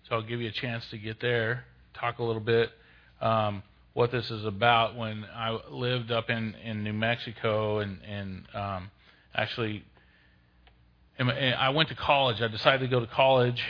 So I'll give you a chance to get there, talk a little bit what this is about. When I lived up in New Mexico and actually I went to college. I decided to go to college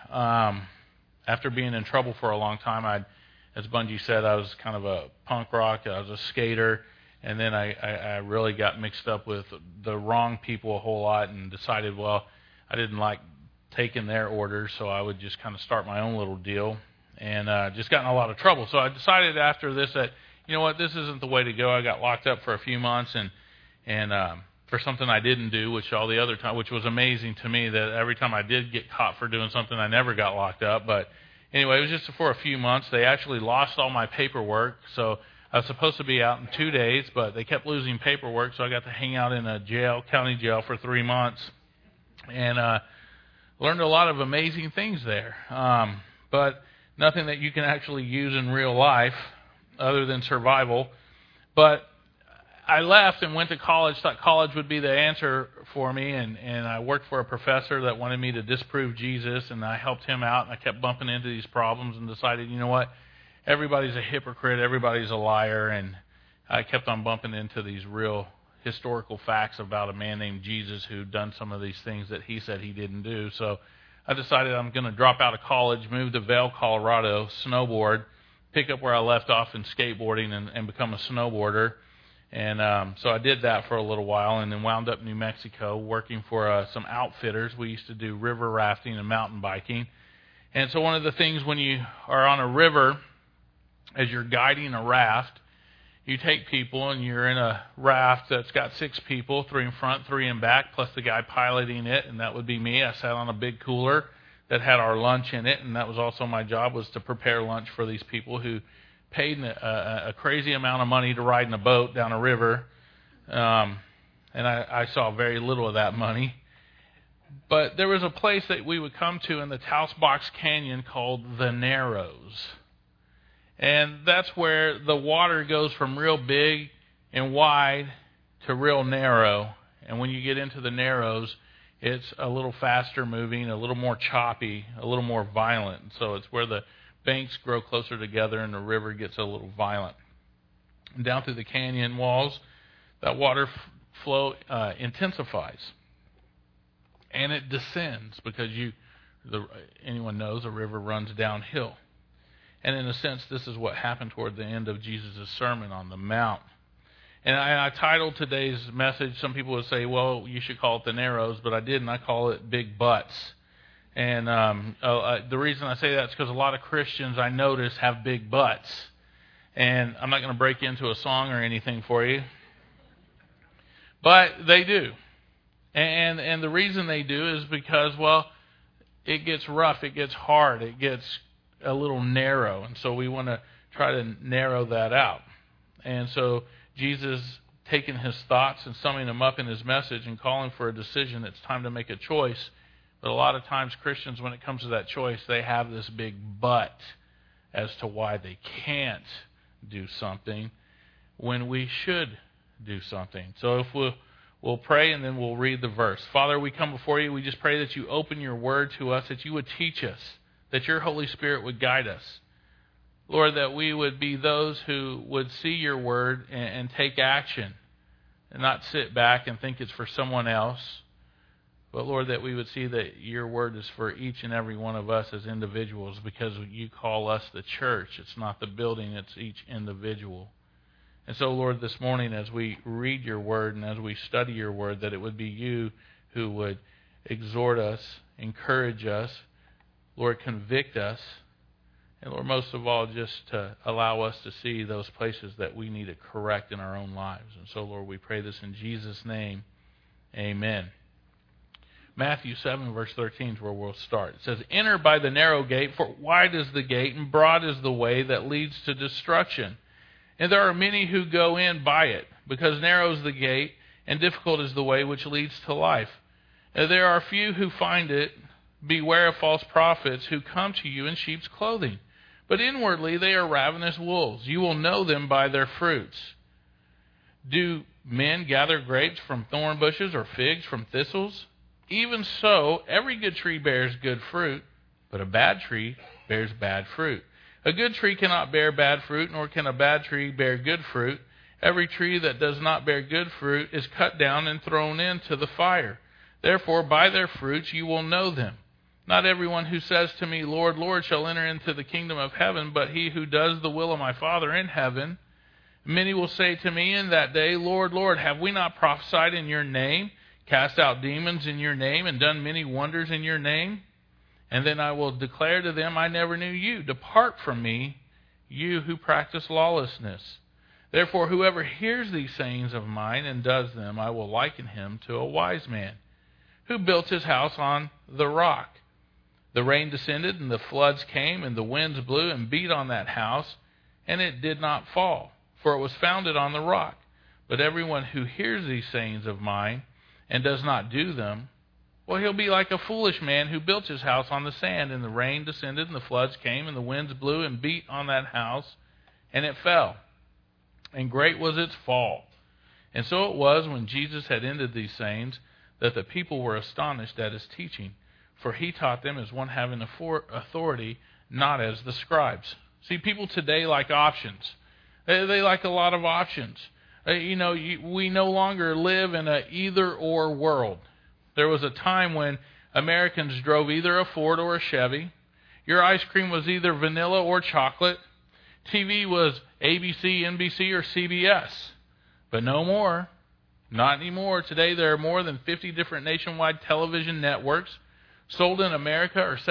after being in trouble for a long time. As Bungie said, I was kind of a punk rock. I was a skater. And then I really got mixed up with the wrong people a whole lot and decided, well, I didn't like taking their orders, so I would just kind of start my own little deal, and just got in a lot of trouble. So I decided after this that, you know what, this isn't the way to go. I got locked up for a few months and for something I didn't do, which all the other time, which was amazing to me that every time I did get caught for doing something, I never got locked up. But anyway, it was just for a few months. They actually lost all my paperwork, so I was supposed to be out in 2 days, but they kept losing paperwork, so I got to hang out in a county jail for 3 months, and learned a lot of amazing things there, but nothing that you can actually use in real life other than survival. But I left and went to college, thought college would be the answer for me, and I worked for a professor that wanted me to disprove Jesus, and I helped him out, and I kept bumping into these problems and decided, you know what, everybody's a hypocrite, everybody's a liar, and I kept on bumping into these real historical facts about a man named Jesus who'd done some of these things that he said he didn't do. So I decided I'm going to drop out of college, move to Vail, Colorado, snowboard, pick up where I left off in skateboarding and become a snowboarder. And so I did that for a little while and then wound up in New Mexico working for some outfitters. We used to do river rafting and mountain biking. And so one of the things when you are on a river, as you're guiding a raft, you take people and you're in a raft that's got 6 people, 3 in front, 3 in back, plus the guy piloting it, and that would be me. I sat on a big cooler that had our lunch in it, and that was also my job, was to prepare lunch for these people who paid a crazy amount of money to ride in a boat down a river, and I saw very little of that money. But there was a place that we would come to in the Taos Box Canyon called the Narrows. And that's where the water goes from real big and wide to real narrow. And when you get into the Narrows, it's a little faster moving, a little more choppy, a little more violent. So it's where the banks grow closer together and the river gets a little violent. And down through the canyon walls, that water flow intensifies. And it descends because anyone knows a river runs downhill. And in a sense, this is what happened toward the end of Jesus' Sermon on the Mount. And I titled today's message, some people would say, well, you should call it the Narrows, but I didn't. I call it Big Butts. And the reason I say that is because a lot of Christians, I notice, have big butts. And I'm not going to break into a song or anything for you, but they do. And the reason they do is because, well, it gets rough, it gets hard, it gets a little narrow, and so we want to try to narrow that out. And so Jesus, taking his thoughts and summing them up in his message and calling for a decision, it's time to make a choice. But a lot of times Christians, when it comes to that choice, they have this big but as to why they can't do something when we should do something. So if we'll pray and then we'll read the verse. Father, we come before you. We just pray that you open your word to us, that you would teach us, that your Holy Spirit would guide us. Lord, that we would be those who would see your word and take action and not sit back and think it's for someone else. But Lord, that we would see that your word is for each and every one of us as individuals, because you call us the church. It's not the building, it's each individual. And so, Lord, this morning as we read your word and as we study your word, that it would be you who would exhort us, encourage us, Lord, convict us, and Lord, most of all, just to allow us to see those places that we need to correct in our own lives. And so, Lord, we pray this in Jesus' name. Amen. Matthew 7, verse 13 is where we'll start. It says, "Enter by the narrow gate, for wide is the gate, and broad is the way that leads to destruction. And there are many who go in by it, because narrow is the gate, and difficult is the way which leads to life. And there are few who find it. Beware of false prophets who come to you in sheep's clothing, but inwardly they are ravenous wolves. You will know them by their fruits. Do men gather grapes from thorn bushes or figs from thistles? Even so, every good tree bears good fruit, but a bad tree bears bad fruit. A good tree cannot bear bad fruit, nor can a bad tree bear good fruit. Every tree that does not bear good fruit is cut down and thrown into the fire. Therefore, by their fruits you will know them. Not everyone who says to me, Lord, Lord, shall enter into the kingdom of heaven, but he who does the will of my Father in heaven. Many will say to me in that day, Lord, Lord, have we not prophesied in your name, cast out demons in your name, and done many wonders in your name? And then I will declare to them, I never knew you. Depart from me, you who practice lawlessness. Therefore, whoever hears these sayings of mine and does them, I will liken him to a wise man who built his house on the rock. The rain descended, and the floods came, and the winds blew and beat on that house, and it did not fall, for it was founded on the rock. But everyone who hears these sayings of mine and does not do them, well, he'll be like a foolish man who built his house on the sand, and the rain descended, and the floods came, and the winds blew and beat on that house, and it fell. And great was its fall. And so it was, when Jesus had ended these sayings, that the people were astonished at his teaching, for he taught them as one having authority, not as the scribes. See, people today like options. They like a lot of options. We no longer live in an either-or world. There was a time when Americans drove either a Ford or a Chevy. Your ice cream was either vanilla or chocolate. TV was ABC, NBC, or CBS. But no more. Not anymore. Today there are more than 50 different nationwide television networks. Sold in America are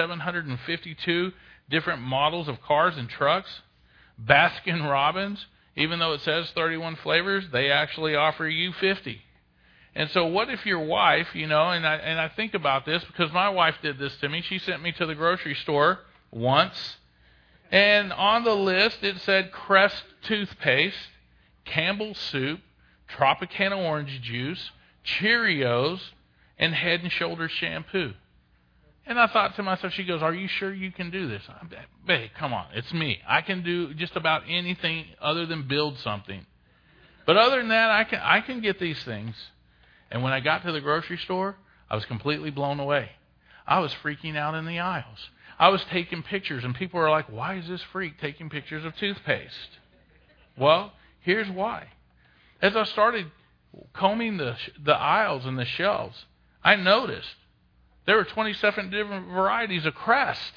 752 different models of cars and trucks. Baskin-Robbins, even though it says 31 flavors, they actually offer you 50. And so what if your wife, and I think about this because my wife did this to me. She sent me to the grocery store once, and on the list it said Crest toothpaste, Campbell's soup, Tropicana orange juice, Cheerios, and Head & Shoulders shampoo. And I thought to myself, she goes, are you sure you can do this? Babe, come on, it's me. I can do just about anything other than build something. But other than that, I can get these things. And when I got to the grocery store, I was completely blown away. I was freaking out in the aisles. I was taking pictures, and people were like, why is this freak taking pictures of toothpaste? Well, here's why. As I started combing the aisles and the shelves, I noticed there were 27 different varieties of Crest.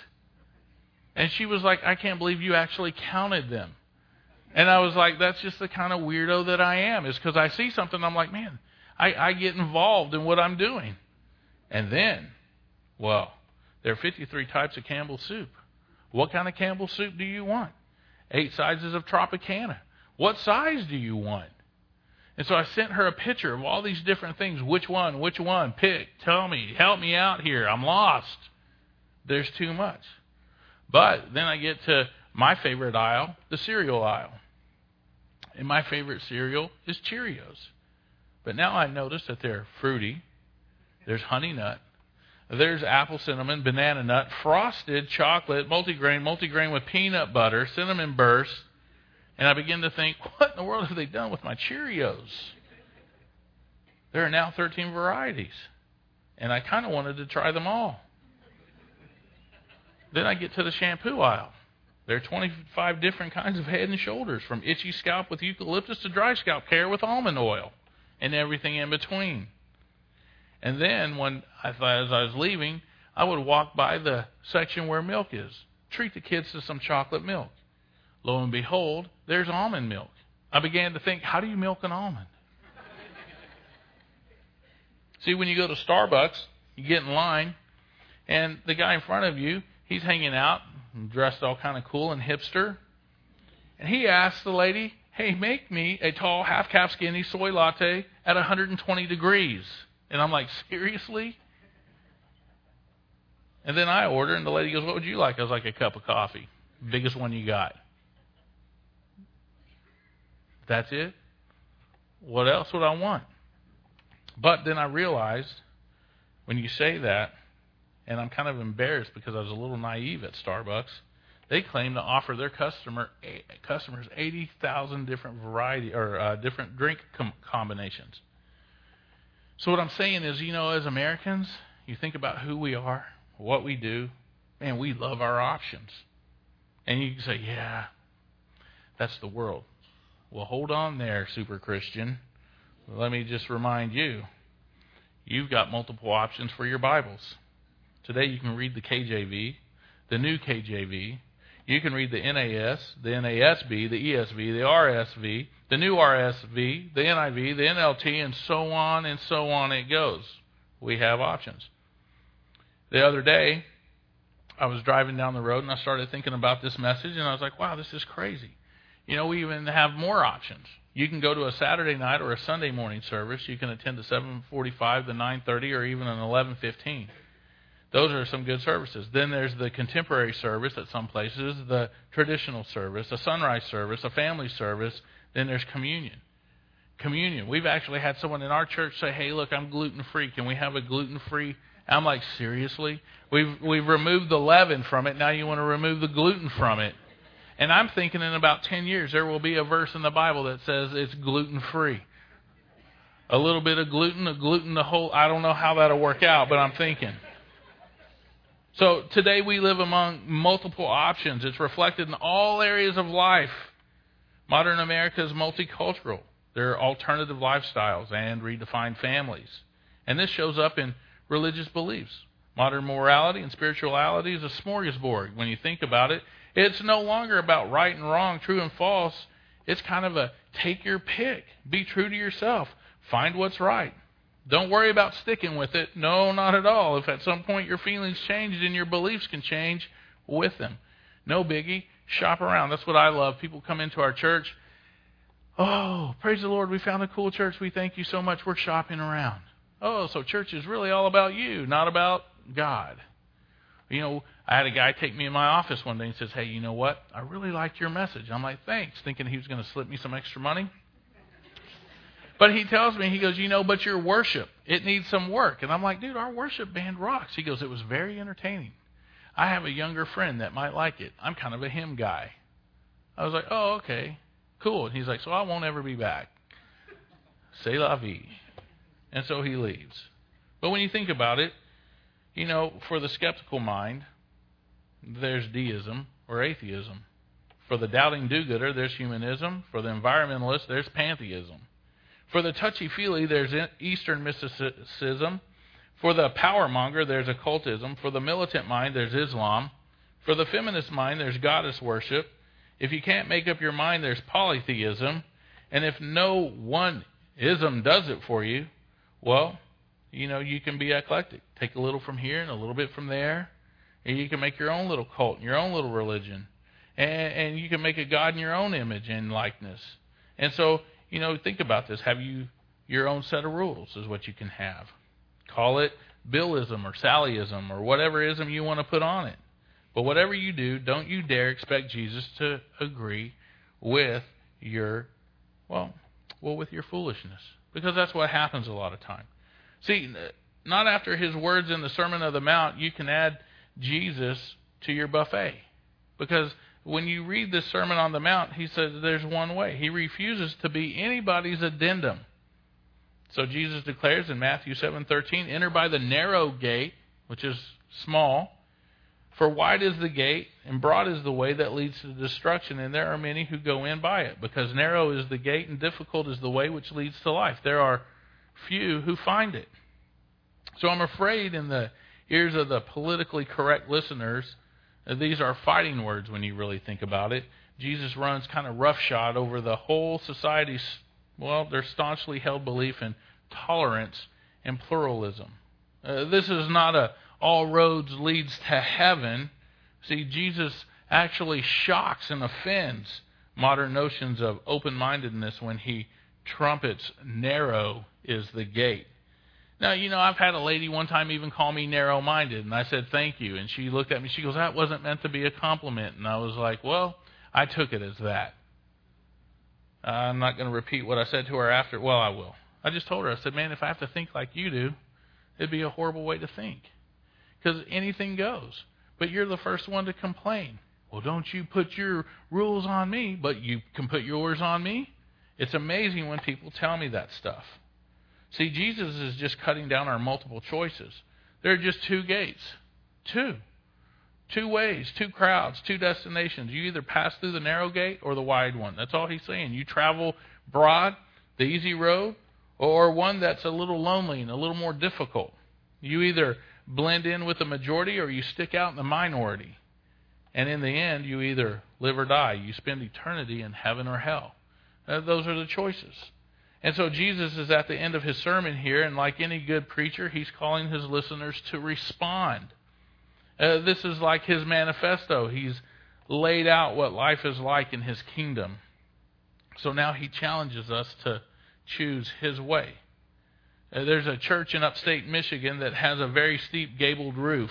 And she was like, I can't believe you actually counted them. And I was like, that's just the kind of weirdo that I am. Is because I see something, I'm like, man, I get involved in what I'm doing. And then, well, there are 53 types of Campbell's soup. What kind of Campbell's soup do you want? 8 sizes of Tropicana. What size do you want? And so I sent her a picture of all these different things. Which one? Pick. Tell me. Help me out here. I'm lost. There's too much. But then I get to my favorite aisle, the cereal aisle. And my favorite cereal is Cheerios. But now I notice that they're fruity. There's honey nut. There's apple cinnamon, banana nut, frosted chocolate, multigrain with peanut butter, cinnamon burst. And I begin to think, what in the world have they done with my Cheerios? There are now 13 varieties. And I kind of wanted to try them all. Then I get to the shampoo aisle. There are 25 different kinds of Head & Shoulders, from itchy scalp with eucalyptus to dry scalp care with almond oil, and everything in between. And then as I was leaving, I would walk by the section where milk is. Treat the kids to some chocolate milk. Lo and behold, there's almond milk. I began to think, how do you milk an almond? See, when you go to Starbucks, you get in line, and the guy in front of you, he's hanging out, dressed all kind of cool and hipster. And he asks the lady, hey, make me a tall, half-cap skinny soy latte at 120 degrees. And I'm like, seriously? And then I order, and the lady goes, what would you like? I was like, a cup of coffee. Biggest one you got. That's it? What else would I want? But then I realized, when you say that, and I'm kind of embarrassed because I was a little naive at Starbucks, they claim to offer their customers 80,000 different variety or different drink combinations. So what I'm saying is, as Americans, you think about who we are, what we do, Man, we love our options. And you can say, yeah, that's the world. Well, hold on there, super Christian. Let me just remind you, you've got multiple options for your Bibles. Today you can read the KJV, the new KJV. You can read the NAS, the NASB, the ESV, the RSV, the new RSV, the NIV, the NLT, and so on it goes. We have options. The other day, I was driving down the road and I started thinking about this message, and I was like, wow, this is crazy. You know, we even have more options. You can go to a Saturday night or a Sunday morning service. You can attend the 7:45, the 9:30, or even an 11:15. Those are some good services. Then there's the contemporary service at some places, the traditional service, a sunrise service, a family service. Then there's communion. Communion. We've actually had someone in our church say, hey, look, I'm gluten-free. Can we have a gluten-free? I'm like, seriously? We've removed the leaven from it. Now you want to remove the gluten from it. And I'm thinking in about 10 years there will be a verse in the Bible that says it's gluten-free. A little bit of gluten, the whole, I don't know how that'll work out, but I'm thinking. So today we live among multiple options. It's reflected in all areas of life. Modern America is multicultural. There are alternative lifestyles and redefined families. And this shows up in religious beliefs. Modern morality and spirituality is a smorgasbord. When you think about it, it's no longer about right and wrong, true and false. It's kind of a take your pick. Be true to yourself. Find what's right. Don't worry about sticking with it. No, not at all. If at some point your feelings change, then your beliefs can change with them. No biggie. Shop around. That's what I love. People come into our church. Oh, praise the Lord. We found a cool church. We thank you so much. We're shopping around. Oh, so church is really all about you, not about God. You know, I had a guy take me in my office one day and says, hey, you know what? I really liked your message. I'm like, thanks, thinking he was going to slip me some extra money. But he tells me, he goes, you know, but your worship, it needs some work. And I'm like, dude, our worship band rocks. He goes, it was very entertaining. I have a younger friend that might like it. I'm kind of a hymn guy. I was like, oh, okay, cool. And he's like, so I won't ever be back. C'est la vie. And so he leaves. But when you think about it, you know, for the skeptical mind, there's deism or atheism. For the doubting do-gooder, there's humanism. For the environmentalist, there's pantheism. For the touchy-feely, there's Eastern mysticism. For the power-monger, there's occultism. For the militant mind, there's Islam. For the feminist mind, there's goddess worship. If you can't make up your mind, there's polytheism. And if no one ism does it for you, well, you know, you can be eclectic. Take a little from here and a little bit from there. And you can make your own little cult and your own little religion. And you can make a God in your own image and likeness. And so, you know, think about this. Have you your own set of rules is what you can have. Call it Billism or Sallyism or whatever ism you want to put on it. But whatever you do, don't you dare expect Jesus to agree with your, with your foolishness. Because that's what happens a lot of time. See, not after his words in the Sermon on the Mount, you can add Jesus to your buffet. Because when you read this Sermon on the Mount, he says there's one way. He refuses to be anybody's addendum. So Jesus declares in Matthew 7:13, enter by the narrow gate, which is small. For wide is the gate, and broad is the way that leads to destruction, and there are many who go in by it. Because narrow is the gate, and difficult is the way which leads to life. There are few who find it. So I'm afraid in the ears of the politically correct listeners, these are fighting words when you really think about it. Jesus runs kind of roughshod over the whole society's, their staunchly held belief in tolerance and pluralism. This is not a all roads leads to heaven. See, Jesus actually shocks and offends modern notions of open-mindedness when he trumpets narrow is the gate. Now, you know, I've had a lady one time even call me narrow-minded, and I said, thank you. And she looked at me, she goes, that wasn't meant to be a compliment. And I was like, well, I took it as that. I'm not going to repeat what I said to her after. Well, I will. I just told her, I said, man, if I have to think like you do, it'd be a horrible way to think. Because anything goes. But you're the first one to complain. Well, don't you put your rules on me, but you can put yours on me? It's amazing when people tell me that stuff. See, Jesus is just cutting down our multiple choices. There are just two gates. Two Two ways, two crowds, two destinations. You either pass through the narrow gate or the wide one. That's all he's saying. You travel broad, the easy road, or one that's a little lonely and a little more difficult. You either blend in with the majority or you stick out in the minority. And in the end, you either live or die. You spend eternity in heaven or hell. Those are the choices. And so Jesus is at the end of his sermon here, and like any good preacher, he's calling his listeners to respond. This is like his manifesto. He's laid out what life is like in his kingdom. So now he challenges us to choose his way. There's a church in upstate Michigan that has a very steep gabled roof.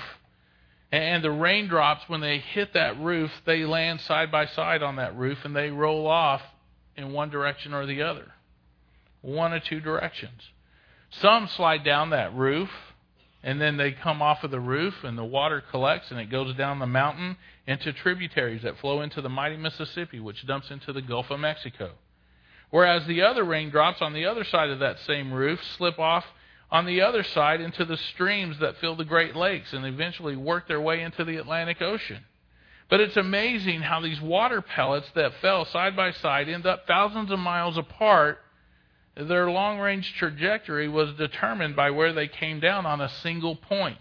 And the raindrops, when they hit that roof, they land side by side on that roof and they roll off in one direction or the other. One or two directions. Some slide down that roof, and then they come off of the roof and the water collects and it goes down the mountain into tributaries that flow into the mighty Mississippi, which dumps into the Gulf of Mexico. Whereas the other raindrops on the other side of that same roof slip off on the other side into the streams that fill the Great Lakes and eventually work their way into the Atlantic Ocean. But it's amazing how these water pellets that fell side by side end up thousands of miles apart. Their long-range trajectory was determined by where they came down on a single point.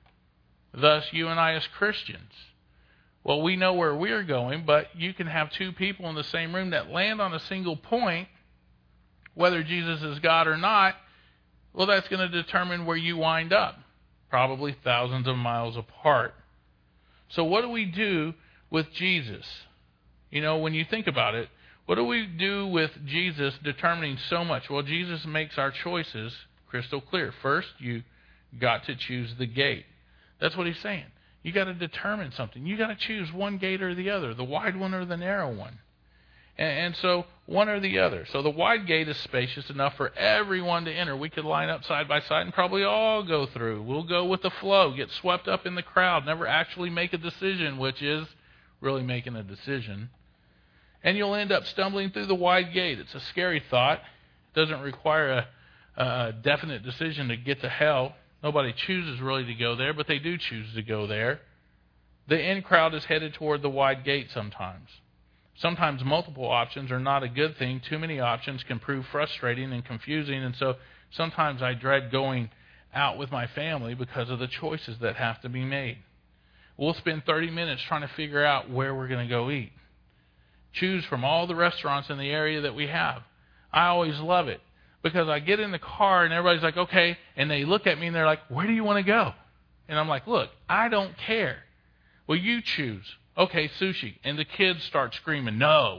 Thus, you and I as Christians. Well, we know where we're going, but you can have two people in the same room that land on a single point, whether Jesus is God or not. Well, that's going to determine where you wind up, probably thousands of miles apart. So what do we do with Jesus? You know, when you think about it, what do we do with Jesus determining so much? Well, Jesus makes our choices crystal clear. First, you got to choose the gate. That's what he's saying. You got to determine something. You got to choose one gate or the other, the wide one or the narrow one. And so one or the other. So the wide gate is spacious enough for everyone to enter. We could line up side by side and probably all go through. We'll go with the flow, get swept up in the crowd, never actually make a decision, which is really making a decision. And you'll end up stumbling through the wide gate. It's a scary thought. It doesn't require a definite decision to get to hell. Nobody chooses really to go there, but they do choose to go there. The in crowd is headed toward the wide gate sometimes. Sometimes multiple options are not a good thing. Too many options can prove frustrating and confusing, and so sometimes I dread going out with my family because of the choices that have to be made. We'll spend 30 minutes trying to figure out where we're going to go eat. Choose from all the restaurants in the area that we have. I always love it because I get in the car and everybody's like, okay, and they look at me and they're like, where do you want to go? And I'm like, look, I don't care. Well, you choose. Okay, sushi. And the kids start screaming, no,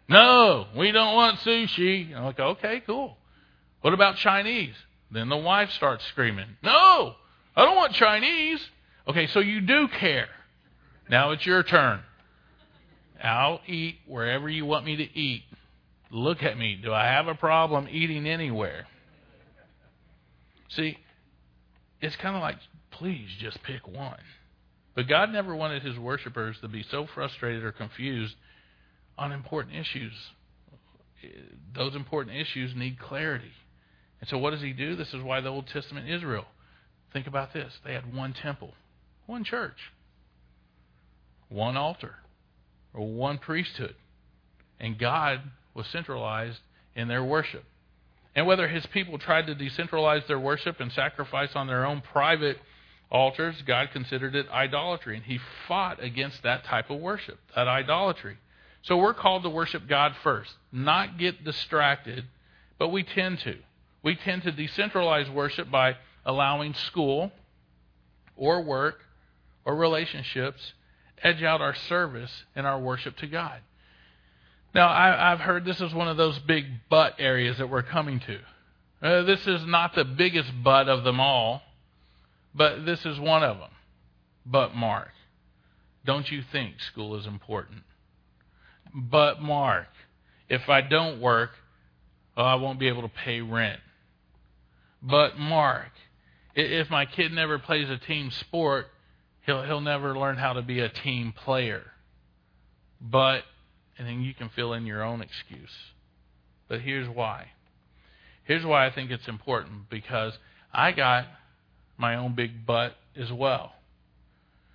we don't want sushi. And I'm like, okay, cool. What about Chinese? Then the wife starts screaming, no, I don't want Chinese. Okay, so you do care. Now it's your turn. I'll eat wherever you want me to eat. Look at me. Do I have a problem eating anywhere? See, it's kind of like, please just pick one. But God never wanted his worshipers to be so frustrated or confused on important issues. Those important issues need clarity. And so what does he do? This is why the Old Testament Israel, think about this. They had one temple, one church, one altar, or one priesthood. And God was centralized in their worship. And whether his people tried to decentralize their worship and sacrifice on their own private altars, God considered it idolatry. And he fought against that type of worship, that idolatry. So we're called to worship God first, not get distracted, but we tend to. We tend to decentralize worship by allowing school or work or relationships edge out our service and our worship to God. Now, I've heard this is one of those big but areas that we're coming to. This is not the biggest but of them all, but this is one of them. But Mark, don't you think school is important? But Mark, if I don't work, I won't be able to pay rent. But Mark, if my kid never plays a team sport, he'll never learn how to be a team player. But, and then you can fill in your own excuse. But here's why. Here's why I think it's important, because I got my own big but as well.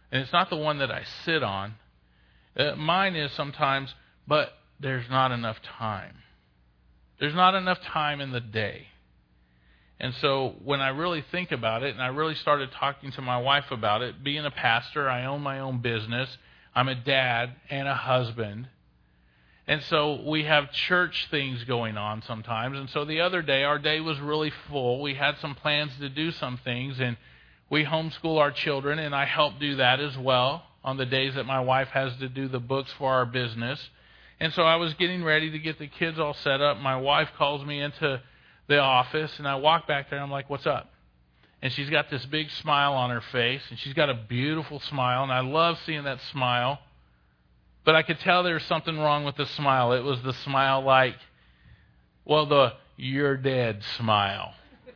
And it's not the one that I sit on. Mine is sometimes, but there's not enough time. There's not enough time in the day. And so when I really think about it, and I really started talking to my wife about it, being a pastor, I own my own business. I'm a dad and a husband. And so we have church things going on sometimes. And so the other day, our day was really full. We had some plans to do some things, and we homeschool our children, and I help do that as well on the days that my wife has to do the books for our business. And so I was getting ready to get the kids all set up. My wife calls me into the office, and I walk back there, and I'm like, what's up? And she's got this big smile on her face, and she's got a beautiful smile, and I love seeing that smile. But I could tell there was something wrong with the smile. It was the smile like, well, the you're dead smile.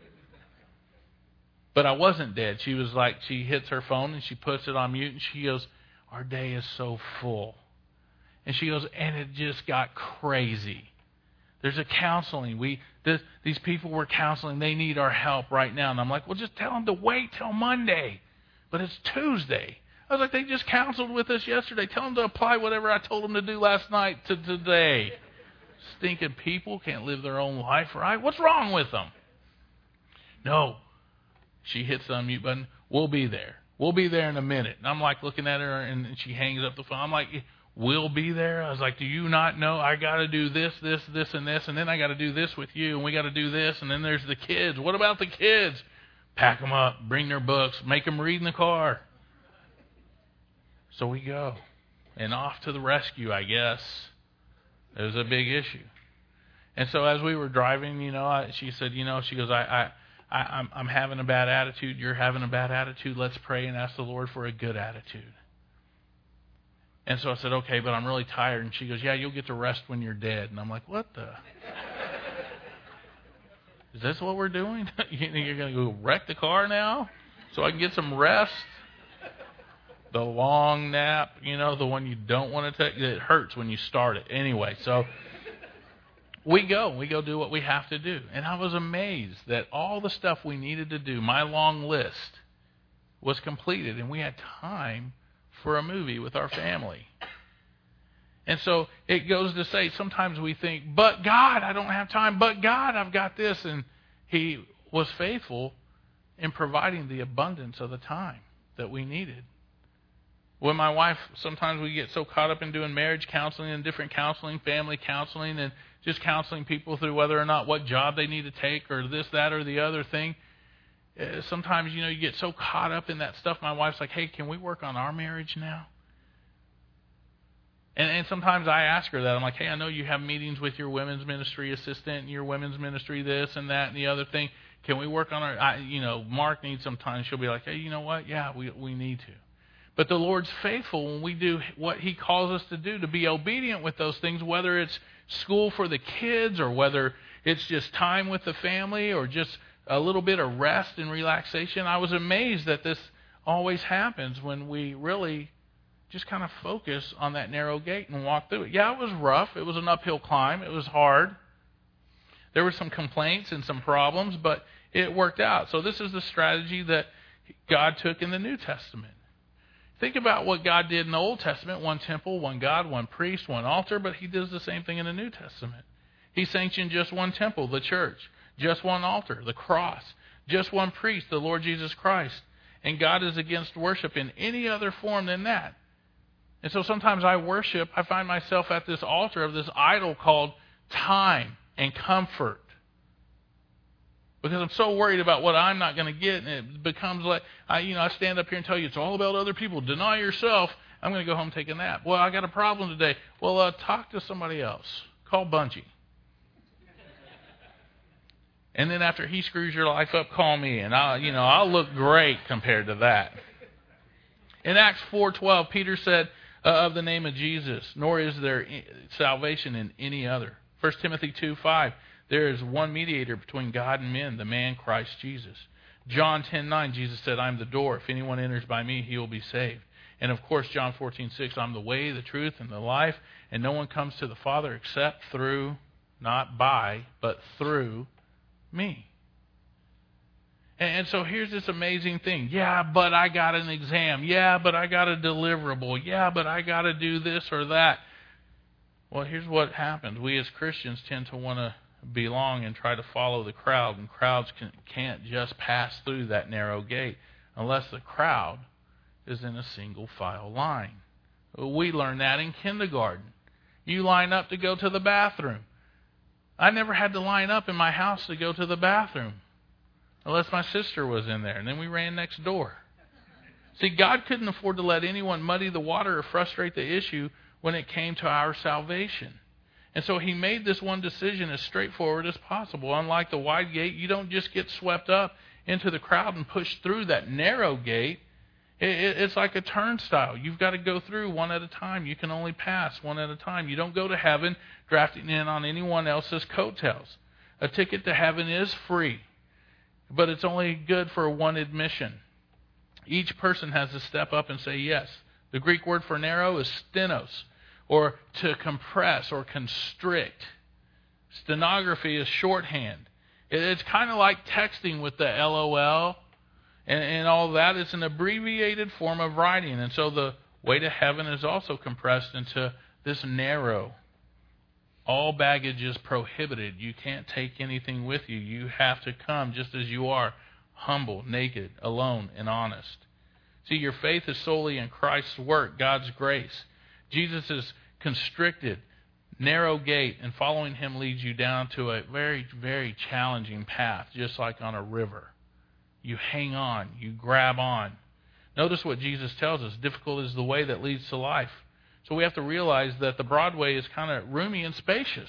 But I wasn't dead. She was like, she hits her phone and she puts it on mute and she goes, our day is so full. And she goes, and it just got crazy. There's a counseling. These people we're counseling, they need our help right now. And I'm like, well, just tell them to wait till Monday. But it's Tuesday. I was like, they just counseled with us yesterday. Tell them to apply whatever I told them to do last night to today. Stinking people can't live their own life, right? What's wrong with them? No. She hits the unmute button. We'll be there. We'll be there in a minute. And I'm like looking at her, and she hangs up the phone. I'm like, we'll be there? I was like, do you not know I got to do this, and this, and then I got to do this with you, and we got to do this, and then there's the kids. What about the kids? Pack them up, bring their books, make them read in the car. So we go. And off to the rescue, I guess. It was a big issue. And so as we were driving, she said, she goes, I'm having a bad attitude. You're having a bad attitude. Let's pray and ask the Lord for a good attitude. And so I said, okay, but I'm really tired. And she goes, yeah, you'll get to rest when you're dead. And I'm like, what the? Is this what we're doing? You're going to go wreck the car now so I can get some rest? The long nap, the one you don't want to take. It hurts when you start it. Anyway, so we go do what we have to do. And I was amazed that all the stuff we needed to do, my long list, was completed. And we had time for a movie with our family. And so it goes to say, sometimes we think, but God, I don't have time. But God, I've got this. And He was faithful in providing the abundance of the time that we needed. When my wife, sometimes we get so caught up in doing marriage counseling and different counseling, family counseling, and just counseling people through whether or not what job they need to take or this, that, or the other thing. Sometimes, you get so caught up in that stuff. My wife's like, hey, can we work on our marriage now? And sometimes I ask her that. I'm like, hey, I know you have meetings with your women's ministry assistant and your women's ministry this and that and the other thing. Can we work on our, Mark needs some time. She'll be like, hey, you know what? Yeah, we need to. But the Lord's faithful when we do what He calls us to do, to be obedient with those things, whether it's school for the kids or whether it's just time with the family or just a little bit of rest and relaxation. I was amazed that this always happens when we really just kind of focus on that narrow gate and walk through it. Yeah, it was rough. It was an uphill climb. It was hard. There were some complaints and some problems, but it worked out. So this is the strategy that God took in the New Testament. Think about what God did in the Old Testament. One temple, one God, one priest, one altar, but He does the same thing in the New Testament. He sanctioned just one temple, the church, just one altar, the cross, just one priest, the Lord Jesus Christ. And God is against worship in any other form than that. And so sometimes I find myself at this altar of this idol called time and comfort. Because I'm so worried about what I'm not going to get, and it becomes like, I stand up here and tell you it's all about other people. Deny yourself. I'm going to go home and take a nap. Well, I got a problem today. Well, talk to somebody else. Call Bungie. And then after he screws your life up, call me, and I'll look great compared to that. In Acts 4:12, Peter said of the name of Jesus, nor is there salvation in any other. 1 Timothy 2:5. There is one mediator between God and men, the man Christ Jesus. John 10:9, Jesus said, I am the door. If anyone enters by me, he will be saved. And of course, John 14:6, I'm the way, the truth, and the life, and no one comes to the Father except through, not by, but through me. And so here's this amazing thing. Yeah, but I got an exam. Yeah, but I got a deliverable. Yeah, but I got to do this or that. Well, here's what happens. We as Christians tend to want to belong and try to follow the crowd, and crowds can't just pass through that narrow gate unless the crowd is in a single file line. We learned that in kindergarten. You line up to go to the bathroom. I never had to line up in my house to go to the bathroom unless my sister was in there, and then we ran next door. See, God couldn't afford to let anyone muddy the water or frustrate the issue when it came to our salvation. And so he made this one decision as straightforward as possible. Unlike the wide gate, you don't just get swept up into the crowd and pushed through that narrow gate. It's like a turnstile. You've got to go through one at a time. You can only pass one at a time. You don't go to heaven drafting in on anyone else's coattails. A ticket to heaven is free, but it's only good for one admission. Each person has to step up and say yes. The Greek word for narrow is stenos, or to compress or constrict. Stenography is shorthand. It's kind of like texting with the LOL and all that. It's an abbreviated form of writing. And so the way to heaven is also compressed into this narrow. All baggage is prohibited. You can't take anything with you. You have to come just as you are, humble, naked, alone, and honest. See, your faith is solely in Christ's work, God's grace. Jesus is constricted, narrow gate, and following him leads you down to a very, very challenging path, just like on a river. You hang on, you grab on. Notice what Jesus tells us, difficult is the way that leads to life. So we have to realize that the broad way is kind of roomy and spacious.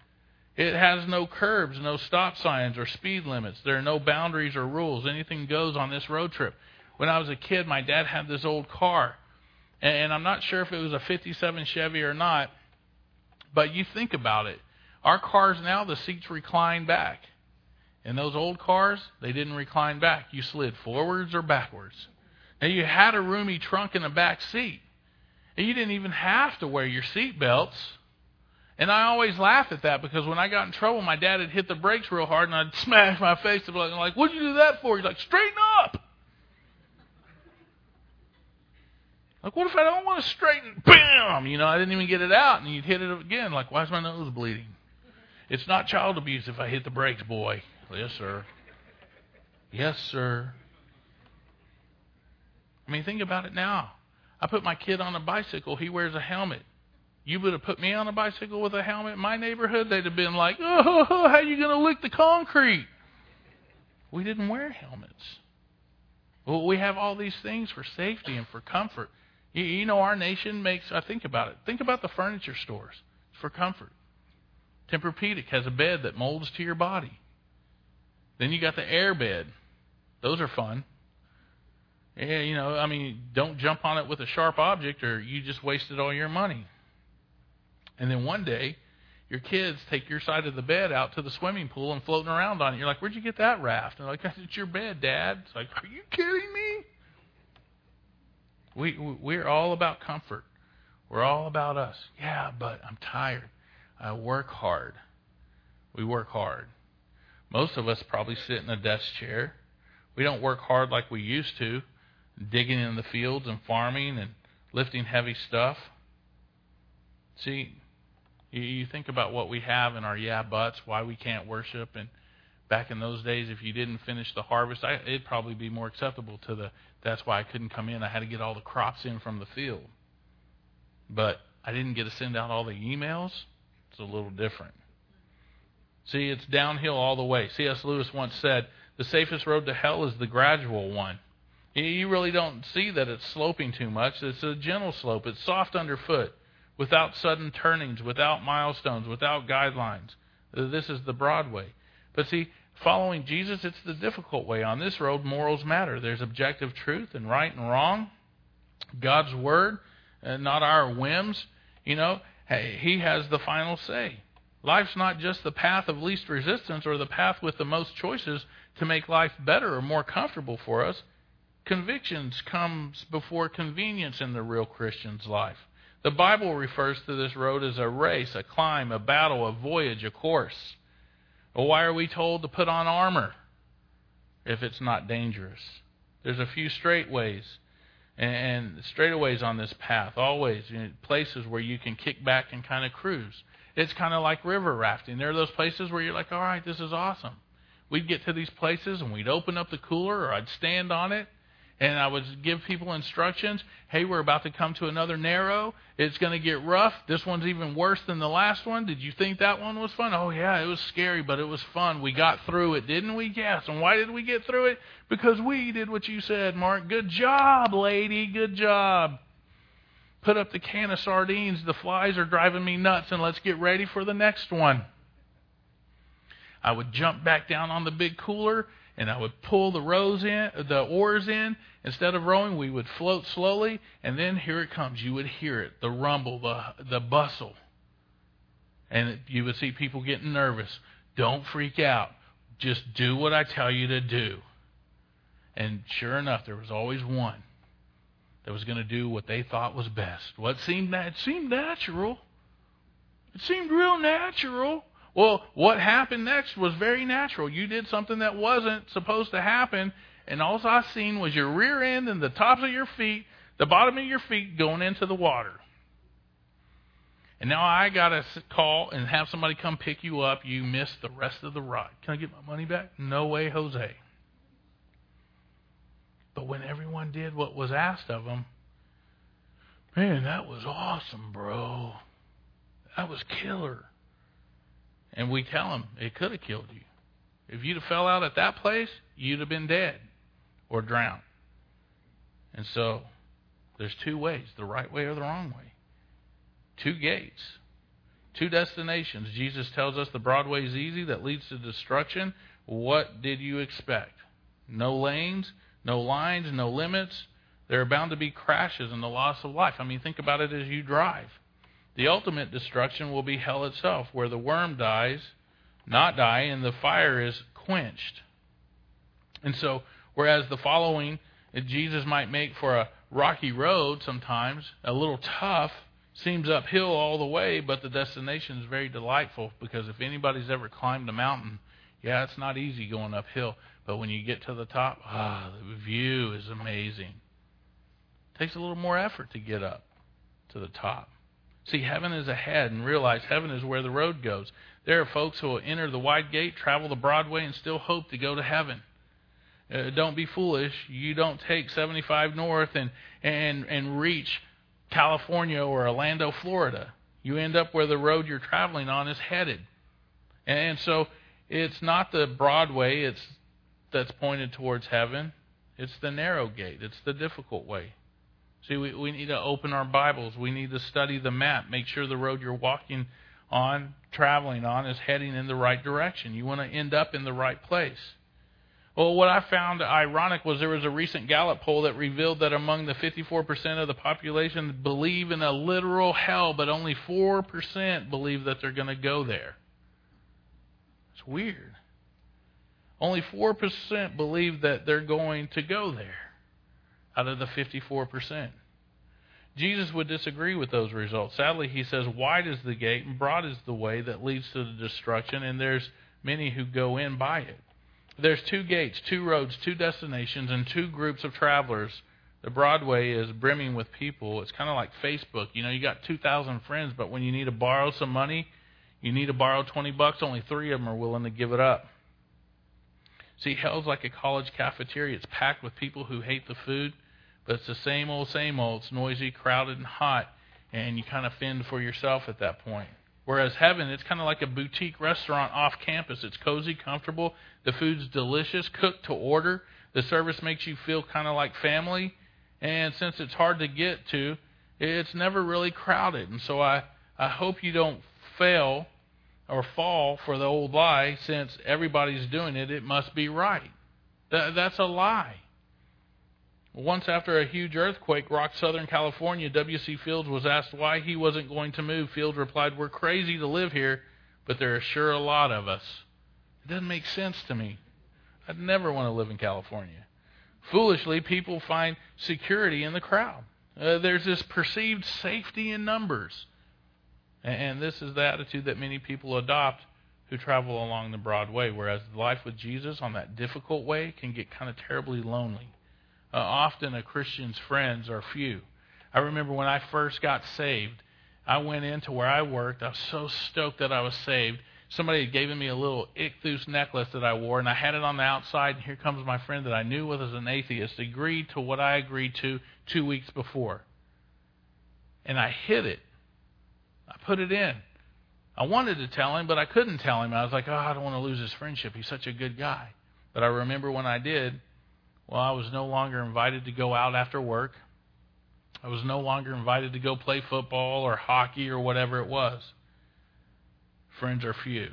It has no curbs, no stop signs or speed limits. There are no boundaries or rules. Anything goes on this road trip. When I was a kid, my dad had this old car. And I'm not sure if it was a 57 Chevy or not, but you think about it. Our cars now, the seats recline back. In those old cars, they didn't recline back. You slid forwards or backwards. Now, you had a roomy trunk in the back seat. And you didn't even have to wear your seat belts. And I always laugh at that because when I got in trouble, my dad had hit the brakes real hard and I'd smash my face. And I'm like, what'd you do that for? He's like, straighten up. Like, what if I don't want to straighten? Bam! You know, I didn't even get it out, and you'd hit it again. Like, why is my nose bleeding? It's not child abuse if I hit the brakes, boy. Yes, sir. Yes, sir. I mean, think about it now. I put my kid on a bicycle. He wears a helmet. You would have put me on a bicycle with a helmet in my neighborhood, they'd have been like, oh, how are you going to lick the concrete? We didn't wear helmets. Well, we have all these things for safety and for comfort. You know, our nation makes, I think about it. Think about the furniture stores. It's for comfort. Tempur-Pedic has a bed that molds to your body. Then you got the air bed. Those are fun. Yeah, you know, I mean, don't jump on it with a sharp object or you just wasted all your money. And then one day, your kids take your side of the bed out to the swimming pool and floating around on it. You're like, where'd you get that raft? And they're like, it's your bed, Dad. It's like, are you kidding me? We're all about comfort. We're all about us. Yeah, but I'm tired. I work hard. We work hard. Most of us probably sit in a desk chair. We don't work hard like we used to, digging in the fields and farming and lifting heavy stuff. See, you think about what we have in our buts, why we can't worship. And back in those days, if you didn't finish the harvest, it'd probably be more acceptable to that's why I couldn't come in. I had to get all the crops in from the field. But I didn't get to send out all the emails. It's a little different. See, it's downhill all the way. C.S. Lewis once said, the safest road to hell is the gradual one. You really don't see that it's sloping too much. It's a gentle slope. It's soft underfoot, without sudden turnings, without milestones, without guidelines. This is the broad way. But see, following Jesus, it's the difficult way. On this road, morals matter. There's objective truth and right and wrong. God's word, not our whims. You know, hey, he has the final say. Life's not just the path of least resistance or the path with the most choices to make life better or more comfortable for us. Convictions comes before convenience in the real Christian's life. The Bible refers to this road as a race, a climb, a battle, a voyage, a course. Well, why are we told to put on armor? if it's not dangerous. There's a few straight ways and straightaways on this path, always, places where you can kick back and kind of cruise. It's kind of like river rafting. There are those places where you're like, all right, this is awesome. We'd get to these places and we'd open up the cooler, or I'd stand on it, and I would give people instructions. Hey, we're about to come to another narrow. It's going to get rough. This one's even worse than the last one. Did you think that one was fun? Oh, yeah, it was scary, but it was fun. We got through it, didn't we? Yes. And why did we get through it? Because we did what you said, Mark. Good job, lady. Good job. Put up the can of sardines. The flies are driving me nuts, and let's get ready for the next one. I would jump back down on the big cooler, and I would pull the oars in. Instead of rowing, we would float slowly, and then here it comes. You would hear it, the rumble, the bustle. And you would see people getting nervous. Don't freak out. Just do what I tell you to do. And sure enough, there was always one that was going to do what they thought was best. It seemed natural. It seemed real natural. Well, what happened next was very natural. You did something that wasn't supposed to happen, and all I seen was your rear end and the tops of your feet, the bottom of your feet going into the water. And now I got to call and have somebody come pick you up. You missed the rest of the ride. Can I get my money back? No way, Jose. But when everyone did what was asked of them, man, that was awesome, bro. That was killer. And we tell them, it could have killed you. If you'd have fell out at that place, you'd have been dead or drowned. And so there's two ways, the right way or the wrong way. Two gates, two destinations. Jesus tells us the broad way is easy, that leads to destruction. What did you expect? No lanes, no lines, no limits. There are bound to be crashes and the loss of life. I mean, think about it as you drive. The ultimate destruction will be hell itself, where the worm dies, not die, and the fire is quenched. And so, whereas the following Jesus might make for a rocky road sometimes, a little tough, seems uphill all the way, but the destination is very delightful, because if anybody's ever climbed a mountain, yeah, it's not easy going uphill, but when you get to the top, the view is amazing. It takes a little more effort to get up to the top. See, heaven is ahead, and realize heaven is where the road goes. There are folks who will enter the wide gate, travel the broad way, and still hope to go to heaven. Don't be foolish. You don't take 75 north and reach California or Orlando, Florida. You end up where the road you're traveling on is headed. And so it's not the broad way that's pointed towards heaven. It's the narrow gate. It's the difficult way. See, we need to open our Bibles. We need to study the map. Make sure the road you're walking on, traveling on, is heading in the right direction. You want to end up in the right place. Well, what I found ironic was there was a recent Gallup poll that revealed that among the 54% of the population believe in a literal hell, but only 4% believe that they're going to go there. It's weird. Only 4% believe that they're going to go there out of the 54%. Jesus would disagree with those results. Sadly, he says, wide is the gate and broad is the way that leads to the destruction, and there's many who go in by it. There's two gates, two roads, two destinations, and two groups of travelers. The broad way is brimming with people. It's kind of like Facebook. You know, you got 2,000 friends, but when you need to borrow some money, you need to borrow $20, only 3 of them are willing to give it up. See, hell's like a college cafeteria. It's packed with people who hate the food, but it's the same old, same old. It's noisy, crowded, and hot, and you kind of fend for yourself at that point. Whereas heaven, it's kind of like a boutique restaurant off campus. It's cozy, comfortable. The food's delicious, cooked to order. The service makes you feel kind of like family. And since it's hard to get to, it's never really crowded. And so I hope you don't fail or fall for the old lie, since everybody's doing it, it must be right. That's a lie. Once after a huge earthquake rocked Southern California, W.C. Fields was asked why he wasn't going to move. Fields replied, "We're crazy to live here, but there are sure a lot of us." It doesn't make sense to me. I'd never want to live in California. Foolishly, people find security in the crowd. There's this perceived safety in numbers. And this is the attitude that many people adopt who travel along the broad way, whereas life with Jesus on that difficult way can get kind of terribly lonely. Often a Christian's friends are few. I remember when I first got saved, I went into where I worked. I was so stoked that I was saved. Somebody had given me a little ichthus necklace that I wore, and I had it on the outside, and here comes my friend that I knew was an atheist, agreed to what I agreed to 2 weeks before. And I hid it. I put it in. I wanted to tell him, but I couldn't tell him. I was like, I don't want to lose his friendship. He's such a good guy. But I remember when I did, I was no longer invited to go out after work. I was no longer invited to go play football or hockey or whatever it was. Friends are few.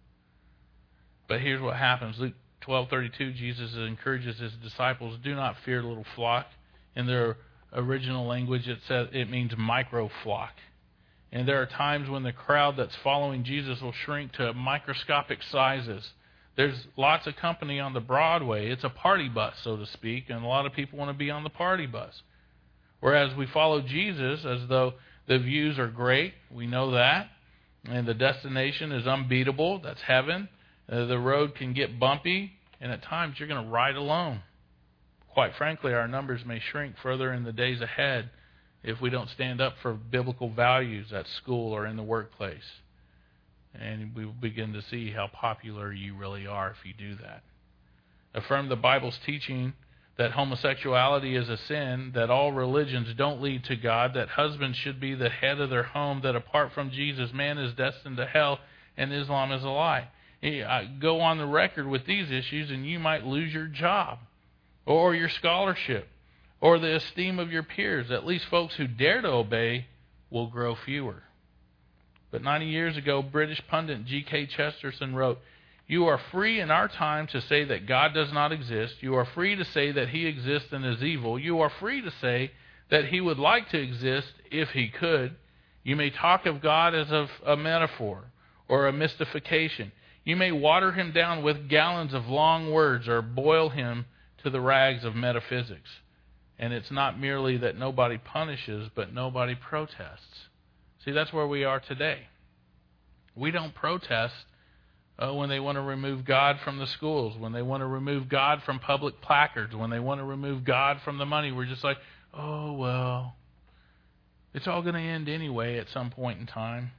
But here's what happens. Luke 12:32, Jesus encourages his disciples, do not fear, little flock. In their original language, it means micro flock. And there are times when the crowd that's following Jesus will shrink to microscopic sizes. There's lots of company on the Broadway. It's a party bus, so to speak, and a lot of people want to be on the party bus. Whereas we follow Jesus as though the views are great. We know that. And the destination is unbeatable. That's heaven. The road can get bumpy, and at times you're going to ride alone. Quite frankly, our numbers may shrink further in the days ahead if we don't stand up for biblical values at school or in the workplace. And we will begin to see how popular you really are if you do that. Affirm the Bible's teaching that homosexuality is a sin, that all religions don't lead to God, that husbands should be the head of their home, that apart from Jesus, man is destined to hell, and Islam is a lie. Go on the record with these issues, and you might lose your job, or your scholarship, or the esteem of your peers. At least folks who dare to obey will grow fewer. But 90 years ago, British pundit G.K. Chesterton wrote, "You are free in our time to say that God does not exist. You are free to say that he exists and is evil. You are free to say that he would like to exist if he could. You may talk of God as of a metaphor or a mystification. You may water him down with gallons of long words or boil him to the rags of metaphysics. And it's not merely that nobody punishes, but nobody protests." See, that's where we are today. We don't protest when they want to remove God from the schools, when they want to remove God from public placards, when they want to remove God from the money. We're just like, oh, well, it's all going to end anyway at some point in time.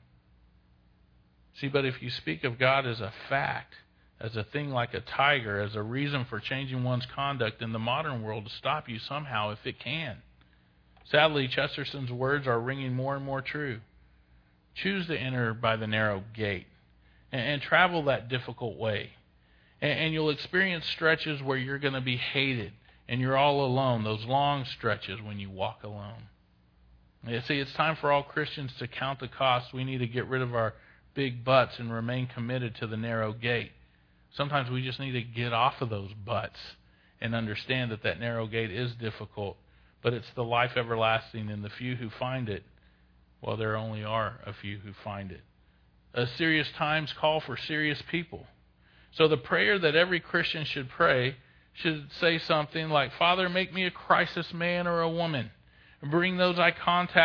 See, but if you speak of God as a fact, as a thing like a tiger, as a reason for changing one's conduct in the modern world to stop you somehow if it can. Sadly, Chesterton's words are ringing more and more true. Choose to enter by the narrow gate and travel that difficult way. And you'll experience stretches where you're going to be hated and you're all alone, those long stretches when you walk alone. You see, it's time for all Christians to count the cost. We need to get rid of our big butts and remain committed to the narrow gate. Sometimes we just need to get off of those butts and understand that that narrow gate is difficult, but it's the life everlasting, and the few who find it, well, there only are a few who find it. Serious times call for serious people. So the prayer that every Christian should pray should say something like, Father, make me a crisis man or a woman. Bring those that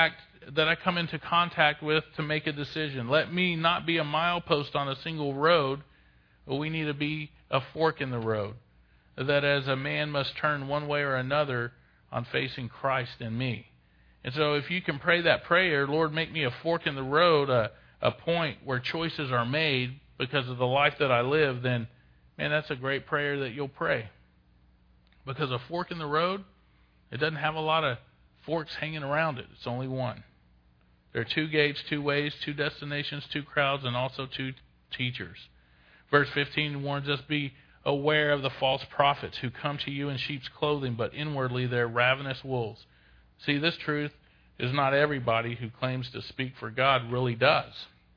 I come into contact with to make a decision. Let me not be a milepost on a single road, but we need to be a fork in the road. That as a man must turn one way or another on facing Christ and me. And so if you can pray that prayer, Lord, make me a fork in the road, a point where choices are made because of the life that I live, then, man, that's a great prayer that you'll pray. Because a fork in the road, it doesn't have a lot of forks hanging around it. It's only one. There are two gates, two ways, two destinations, two crowds, and also two teachers. Verse 15 warns us, be aware of the false prophets who come to you in sheep's clothing, but inwardly they're ravenous wolves. See, this truth is not everybody who claims to speak for God really does.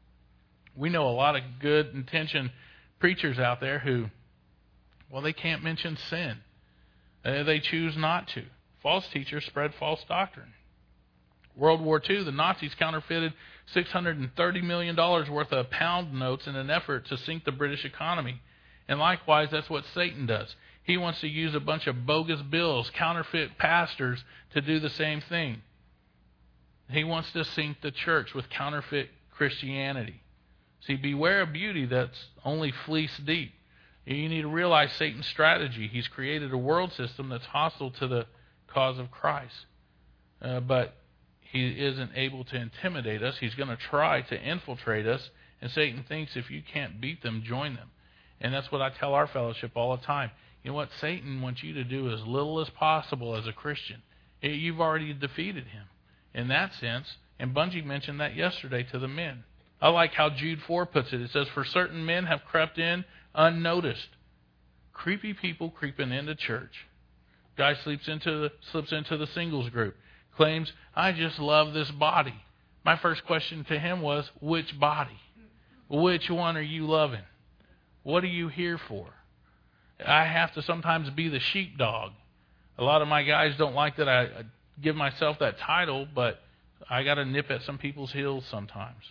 We know a lot of good-intentioned preachers out there who, well, they can't mention sin. They choose not to. False teachers spread false doctrine. World War II, the Nazis counterfeited $630 million worth of pound notes in an effort to sink the British economy. And likewise, that's what Satan does. He wants to use a bunch of bogus bills, counterfeit pastors, to do the same thing. He wants to sink the church with counterfeit Christianity. See, beware of beauty that's only fleece deep. You need to realize Satan's strategy. He's created a world system that's hostile to the cause of Christ. But he isn't able to intimidate us. He's going to try to infiltrate us. And Satan thinks if you can't beat them, join them. And that's what I tell our fellowship all the time. You know what? Satan wants you to do as little as possible as a Christian. You've already defeated him in that sense. And Bungie mentioned that yesterday to the men. I like how Jude 4 puts it. It says, for certain men have crept in unnoticed. Creepy people creeping into church. Guy slips into the singles group. Claims, I just love this body. My first question to him was, which body? Which one are you loving? What are you here for? I have to sometimes be the sheepdog. A lot of my guys don't like that I give myself that title, but I got to nip at some people's heels sometimes.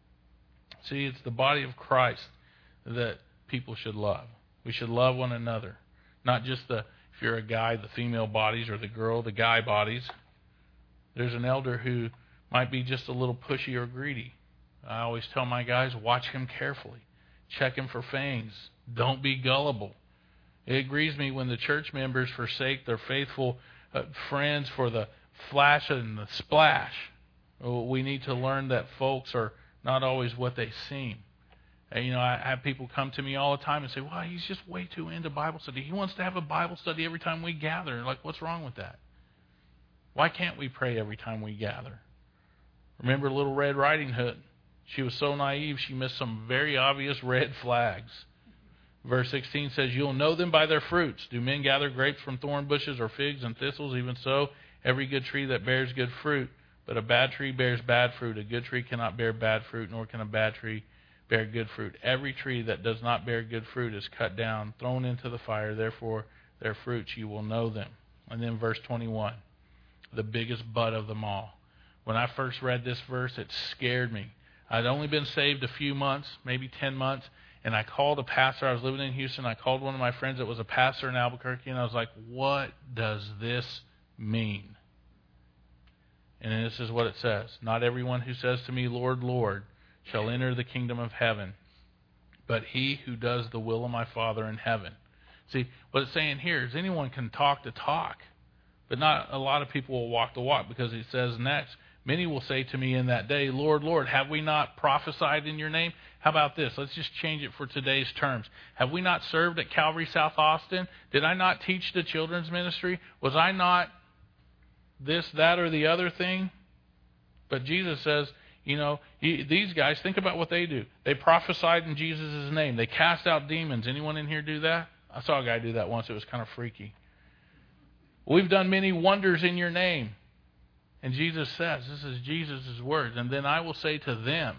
See, it's the body of Christ that people should love. We should love one another. Not just if you're a guy, the female bodies, or the girl, the guy bodies. There's an elder who might be just a little pushy or greedy. I always tell my guys, watch him carefully. Check him for fangs. Don't be gullible. It grieves me when the church members forsake their faithful friends for the flash and the splash. We need to learn that folks are not always what they seem. And, I have people come to me all the time and say, well, he's just way too into Bible study. He wants to have a Bible study every time we gather. Like, what's wrong with that? Why can't we pray every time we gather? Remember Little Red Riding Hood? She was so naive, she missed some very obvious red flags. Verse 16 says, you'll know them by their fruits. Do men gather grapes from thorn bushes or figs and thistles? Even so, every good tree that bears good fruit, but a bad tree bears bad fruit. A good tree cannot bear bad fruit, nor can a bad tree bear good fruit. Every tree that does not bear good fruit is cut down, thrown into the fire. Therefore, their fruits you will know them. And then verse 21, the biggest butt of them all. When I first read this verse, it scared me. I'd only been saved a few months, maybe 10 months, and I called a pastor. I was living in Houston. I called one of my friends that was a pastor in Albuquerque, and I was like, what does this mean? And this is what it says. Not everyone who says to me, Lord, Lord, shall enter the kingdom of heaven, but he who does the will of my Father in heaven. See, what it's saying here is anyone can talk the talk, but not a lot of people will walk the walk, because it says next, many will say to me in that day, Lord, Lord, have we not prophesied in your name? How about this? Let's just change it for today's terms. Have we not served at Calvary South Austin? Did I not teach the children's ministry? Was I not this, that, or the other thing? But Jesus says, these guys, think about what they do. They prophesied in Jesus' name. They cast out demons. Anyone in here do that? I saw a guy do that once. It was kind of freaky. We've done many wonders in your name. And Jesus says, this is Jesus' words, and then I will say to them,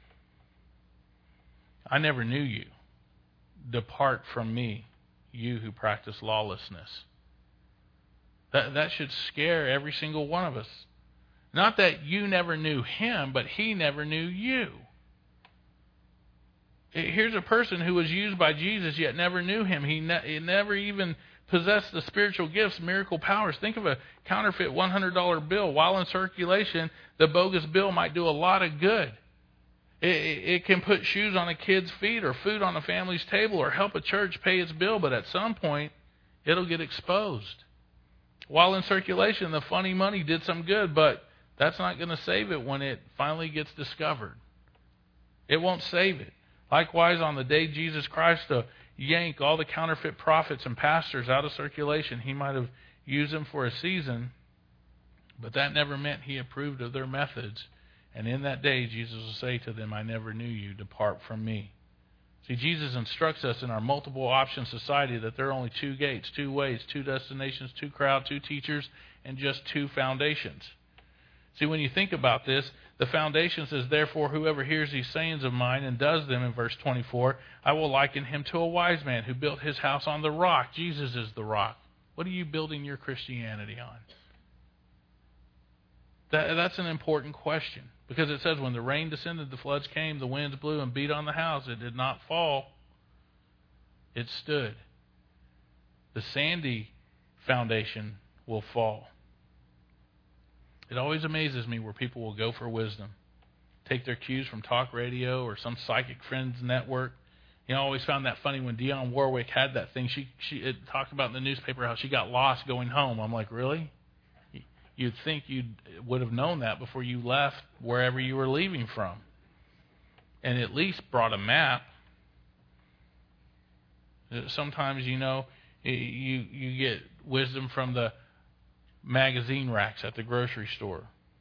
I never knew you. Depart from me, you who practice lawlessness. That should scare every single one of us. Not that you never knew him, but he never knew you. Here's a person who was used by Jesus yet never knew him. He never even possessed the spiritual gifts, miracle powers. Think of a counterfeit $100 bill. While in circulation, the bogus bill might do a lot of good. It can put shoes on a kid's feet or food on a family's table or help a church pay its bill, but at some point, it'll get exposed. While in circulation, the funny money did some good, but that's not going to save it when it finally gets discovered. It won't save it. Likewise, on the day Jesus Christ yank all the counterfeit prophets and pastors out of circulation, he might have used them for a season, but that never meant he approved of their methods. And in that day, Jesus will say to them, I never knew you. Depart from me. See, Jesus instructs us in our multiple option society that there are only two gates, two ways, two destinations, two crowds, two teachers, and just two foundations. See, when you think about this, the foundation says, therefore, whoever hears these sayings of mine and does them, in verse 24, I will liken him to a wise man who built his house on the rock. Jesus is the rock. What are you building your Christianity on? That's an important question. Because it says, when the rain descended, the floods came, the winds blew and beat on the house. It did not fall. It stood. The sandy foundation will fall. It always amazes me where people will go for wisdom. take their cues from talk radio or some psychic friends network. I always found that funny when Dionne Warwick had that thing. It talked about in the newspaper how she got lost going home. I'm like, really? You'd think you would have known that before you left wherever you were leaving from, and at least brought a map. Sometimes, you get wisdom from the magazine racks at the grocery store.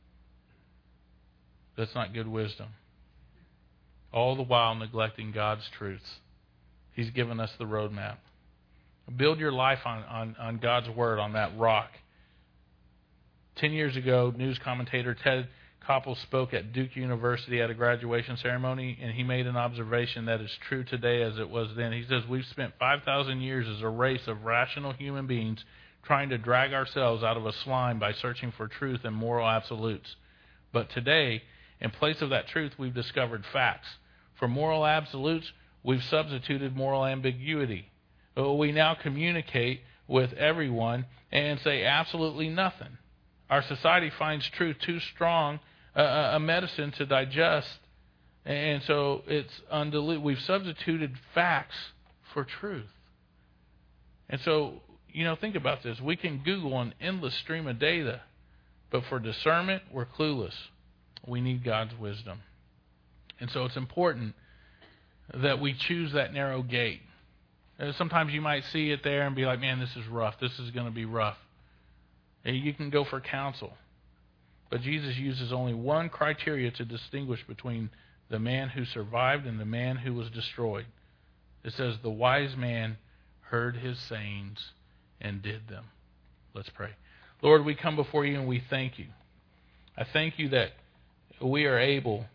That's not good wisdom. All the while neglecting God's truths. He's given us the roadmap. Build your life on God's Word, on that rock. 10 years ago, news commentator Ted Koppel spoke at Duke University at a graduation ceremony, and he made an observation that is true today as it was then. He says, we've spent 5,000 years as a race of rational human beings trying to drag ourselves out of a slime by searching for truth and moral absolutes. But today, in place of that truth, we've discovered facts. For moral absolutes, we've substituted moral ambiguity. We now communicate with everyone and say absolutely nothing. Our society finds truth too strong a medicine to digest, and so it's undiluted. We've substituted facts for truth. And so, think about this. We can Google an endless stream of data, but for discernment, we're clueless. We need God's wisdom. And so it's important that we choose that narrow gate. Sometimes you might see it there and be like, man, this is rough. This is going to be rough. And you can go for counsel. But Jesus uses only one criteria to distinguish between the man who survived and the man who was destroyed. It says, the wise man heard his sayings and did them. Let's pray. Lord, we come before you and we thank you. I thank you that we are able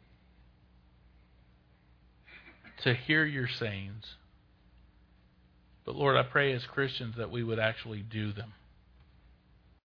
to hear your sayings. But Lord, I pray as Christians that we would actually do them.